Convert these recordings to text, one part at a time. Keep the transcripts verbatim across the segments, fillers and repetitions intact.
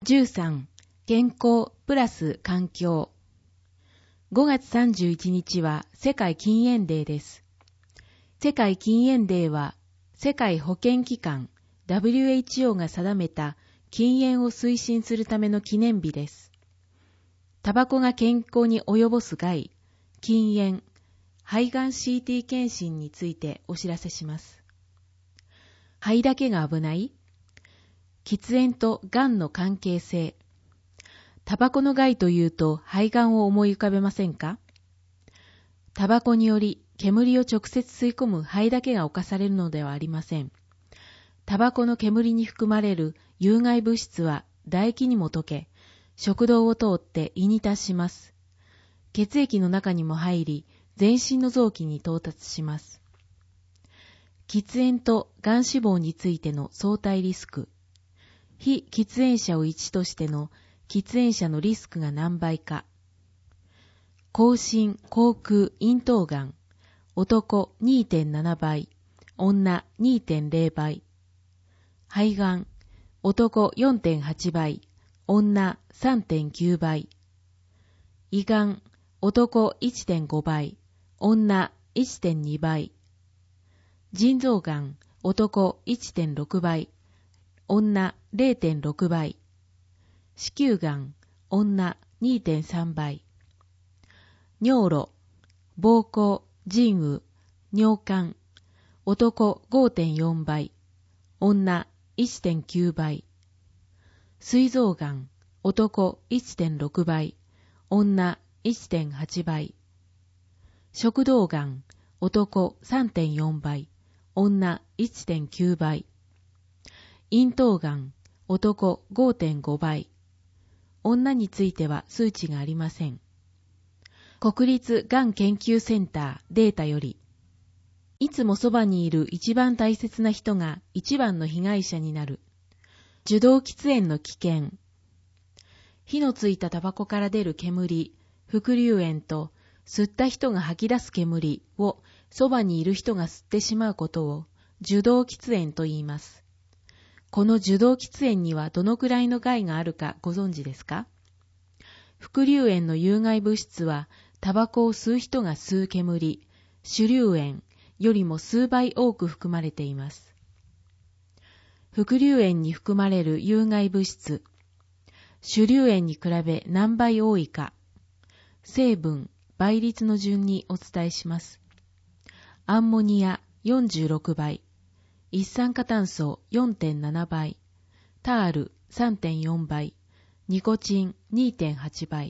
じゅうさん、健康プラス環境。ごがつさんじゅういちにちは世界禁煙デーです。世界禁煙デーは世界保健機関 ダブリューエイチオー が定めた禁煙を推進するための記念日です。タバコが健康に及ぼす害、禁煙、肺がん シーティー 検診についてお知らせします。肺だけが危ない？喫煙とがんの関係性。タバコの害というと肺がんを思い浮かべませんか？タバコにより煙を直接吸い込む肺だけが侵されるのではありません。タバコの煙に含まれる有害物質は唾液にも溶け、食道を通って胃に達します。血液の中にも入り、全身の臓器に到達します。喫煙とがん死亡についての相対リスク。非喫煙者をいちとしての喫煙者のリスクが何倍か。口唇、口腔、咽頭がん。男 にてんなな 倍、女 にてんゼロ 倍。肺がん、男 よんてんはち 倍、女 さんてんきゅう 倍。胃がん、男 いってんご 倍、女 いってんに 倍。腎臓がん、男 いってんろく 倍、女 ゼロてんろく 倍。子宮がん、女 にてんさん 倍。尿路、膀胱、腎盂、尿管、男 ごてんよん 倍、女 いってんきゅう 倍。膵臓がん、男 いってんろく 倍、女 いってんはち 倍。食道がん、男 さんてんよん 倍、女 いってんきゅう 倍。咽頭がん、男 ごてんご 倍。女については数値がありません。国立がん研究センターデータより、いつもそばにいる一番大切な人が一番の被害者になる。受動喫煙の危険。火のついたタバコから出る煙、副流煙と吸った人が吐き出す煙をそばにいる人が吸ってしまうことを受動喫煙と言います。この受動喫煙にはどのくらいの害があるかご存知ですか？副流煙の有害物質はタバコを吸う人が吸う煙、主流煙よりも数倍多く含まれています。副流煙に含まれる有害物質、主流煙に比べ何倍多いか、成分、倍率の順にお伝えします。アンモニアよんじゅうろくばい、一酸化炭素 よんてんなな 倍、タール さんてんよん 倍、ニコチン にてんはち 倍。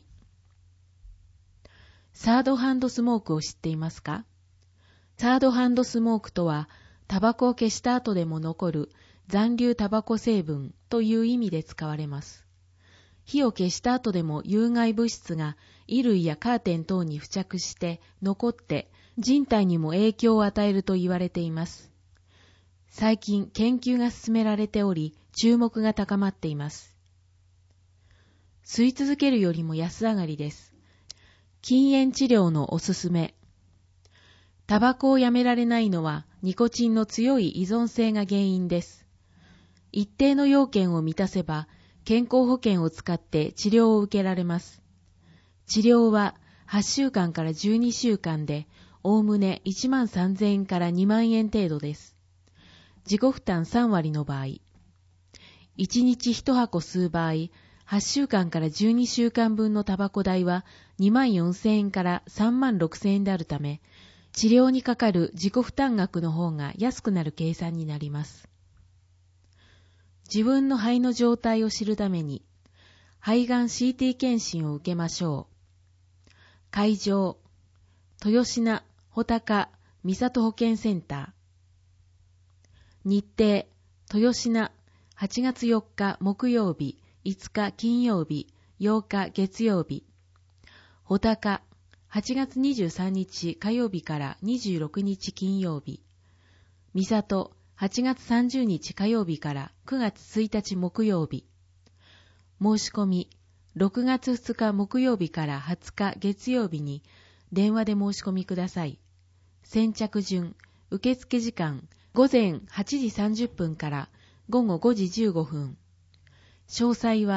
サードハンドスモークを知っていますか？サードハンドスモークとは、タバコを消した後でも残る残留タバコ成分という意味で使われます。火を消した後でも有害物質が衣類やカーテン等に付着して残って人体にも影響を与えると言われています。最近研究が進められており、注目が高まっています。吸い続けるよりも安上がりです。禁煙治療のおすすめ。タバコをやめられないのはニコチンの強い依存性が原因です。一定の要件を満たせば健康保険を使って治療を受けられます。治療ははちしゅうかんからじゅうにしゅうかんでおおむねいちまんさんぜんえんからにまんえん程度です。自己負担さんわりの場合。いちにちいちはこ吸う場合、はちしゅうかんからじゅうにしゅうかんぶんのタバコ代はにまんよんせんえんからさんまんろくせんえんであるため、治療にかかる自己負担額の方が安くなる計算になります。自分の肺の状態を知るために、肺がん シーティー 検診を受けましょう。会場、豊品、穂高、三里保健センター。日程、豊品、はちがつよっか木曜日、いつか金曜日、ようか月曜日。穂高、はちがつにじゅうさんにち火曜日からにじゅうろくにち金曜日。三里、はちがつさんじゅうにち火曜日からくがつついたち木曜日。申し込み、ろくがつふつか木曜日からはつか月曜日に電話で申し込みください。先着順、受付時間、ごぜんはちじさんじゅっぷんからごごごじじゅうごふん。詳細は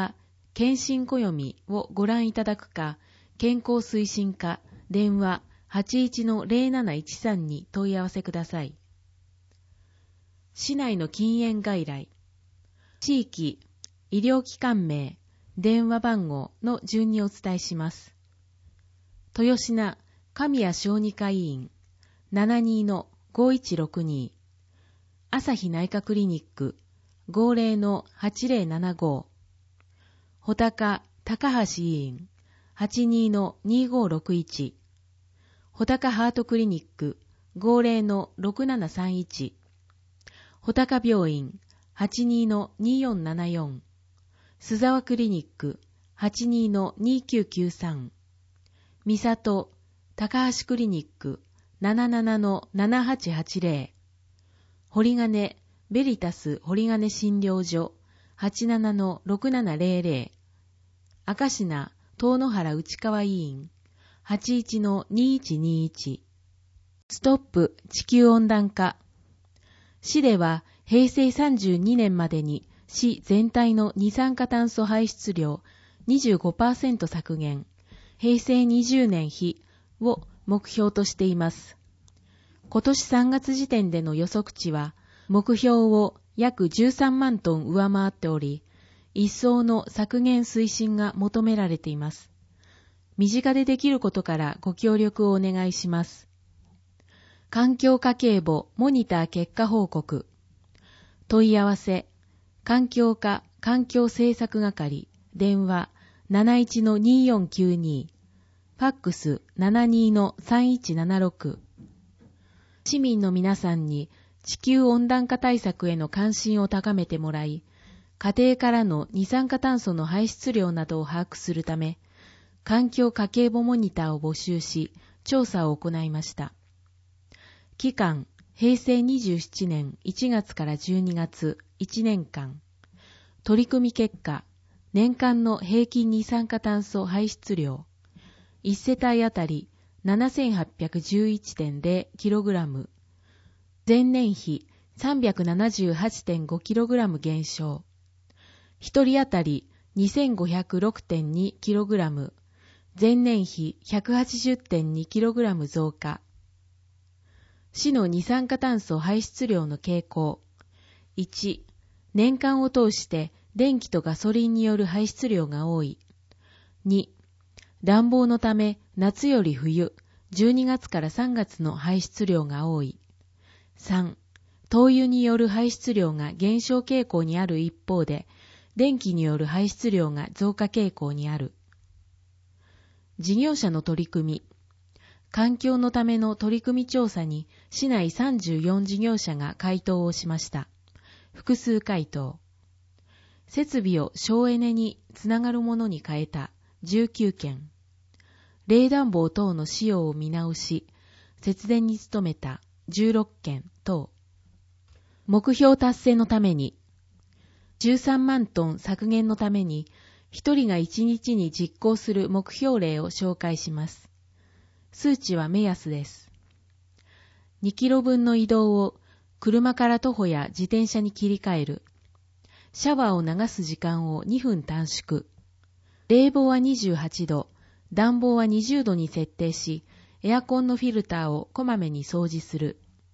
検診暦をご覧いただくか、健康推進課電話 はちいちのゼロなないちさん に問い合わせください。市内の禁煙外来、地域、医療機関名、電話番号の順にお伝えします。豊品神谷小児科医院 ななにのごいちろくに、朝日内科クリニック ごじゅうのはちぜろななご、穂高高橋医院 はちにのにごろくいち、穂高ハートクリニック ごじゅうのろくななさんいち、穂高病院 はちにのによんななよん、須沢クリニック はちにのにきゅうきゅうさん、三里高橋クリニック ななななのななはちはちぜろ、堀金ベリタス堀金診療所 はちななのろくななぜろぜろ、赤品遠野原内川医院 はちいちのにいちにいち、ストップ地球温暖化。市ではへいせいさんじゅうにねんまでに市全体の二酸化炭素排出量 にじゅうごパーセント 削減、へいせいにじゅうねん比を目標としています。今年さんがつ時点での予測値は目標を約じゅうさんまんトン上回っており、一層の削減推進が求められています。身近でできることからご協力をお願いします。環境家計簿モニター結果報告。問い合わせ、環境課環境政策係、電話 なないちのによんきゅうに、ファックス ななにのさんいちななろく。市民の皆さんに地球温暖化対策への関心を高めてもらい、家庭からの二酸化炭素の排出量などを把握するため、環境家計簿モニターを募集し、調査を行いました。期間、へいせいにじゅうななねんいちがつからじゅうにがつ、いちねんかん。取り組み結果、年間の平均二酸化炭素排出量、いちせたいあたり ななせんはっぴゃくじゅういちてんゼロキログラム、前年比 さんびゃくななじゅうはちてんごキログラム 減少、ひとりあたり にせんごひゃくろくてんにキログラム、前年比 ひゃくはちじゅってんにキログラム 増加。市の二酸化炭素排出量の傾向。いち、年間を通して電気とガソリンによる排出量が多い。に、暖房のため夏より冬、じゅうにがつからさんがつの排出量が多い。さん、灯油による排出量が減少傾向にある一方で、電気による排出量が増加傾向にある。事業者の取り組み。環境のための取り組み調査に市内さんじゅうよん事業者が回答をしました。複数回答。設備を省エネにつながるものに変えたじゅうきゅうけん。冷暖房等の使用を見直し、節電に努めたじゅうろっけん等。目標達成のために、じゅうさんまんトン削減のために、一人が一日に実行する目標例を紹介します。数値は目安です。にキロぶんの移動を車から徒歩や自転車に切り替える。シャワーを流す時間をにふん短縮。冷房はにじゅうはちど、暖房はにじゅうどに設定し、エアコンのフィルターをこまめに掃除する。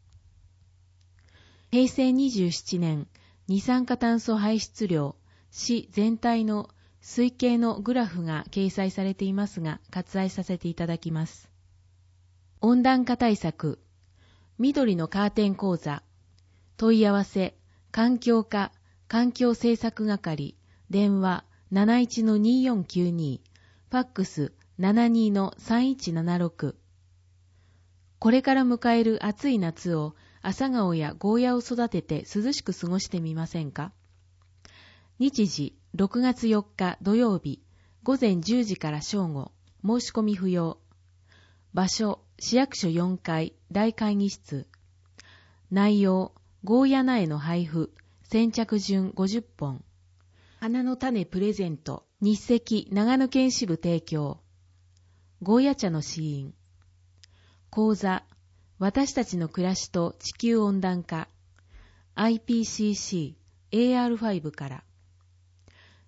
へいせいにじゅうななねん、二酸化炭素排出量、市全体の推計のグラフが掲載されていますが、割愛させていただきます。温暖化対策、緑のカーテン講座、問い合わせ、環境課、環境政策係、電話 なないちのによんきゅうに、ファックス ななにのさんいちななろく。これから迎える暑い夏を朝顔やゴーヤを育てて涼しく過ごしてみませんか？日時ろくがつよっか土曜日、ごぜんじゅうじから正午、申し込み不要。場所、市役所よんかい大会議室。内容、ゴーヤ苗の配布、先着順ごじゅっぽん。花の種プレゼント、日赤長野県支部提供。ゴーヤ茶の試飲。講座、私たちの暮らしと地球温暖化。アイピーシーシー、エーアールファイブ から。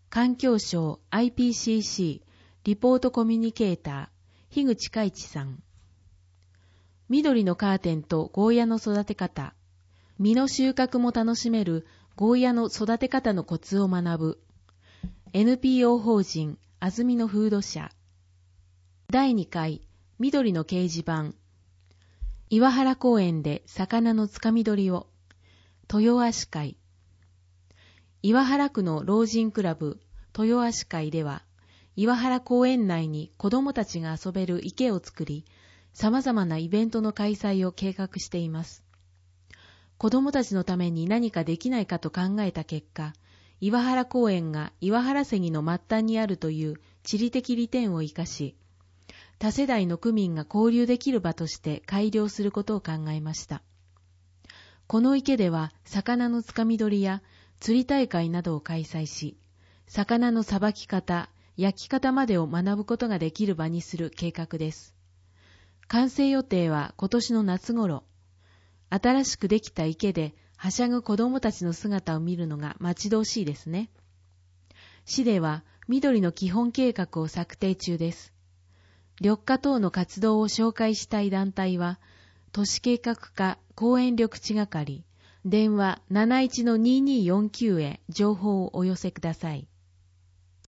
環境省 アイピーシーシー リポートコミュニケーター、樋口海地さん。緑のカーテンとゴーヤの育て方。実の収穫も楽しめるゴーヤの育て方のコツを学ぶ。エヌピーオー 法人安曇野フード社。だいにかい、緑の掲示板。岩原公園で魚のつかみ取りを。豊足会。岩原区の老人クラブ豊足会では、岩原公園内に子どもたちが遊べる池を作り、様々なイベントの開催を計画しています。子どもたちのために何かできないかと考えた結果、岩原公園が岩原瀬の末端にあるという地理的利点を生かし、多世代の区民が交流できる場として改良することを考えました。この池では魚のつかみ取りや釣り大会などを開催し、魚のさばき方、焼き方までを学ぶことができる場にする計画です。完成予定は今年の夏頃。新しくできた池ではしゃぐ子どもたちの姿を見るのが待ち遠しいですね。市では緑の基本計画を策定中です。緑化等の活動を紹介したい団体は、都市計画課公園緑地係、電話 なないちのにーにーよんきゅう へ情報をお寄せください。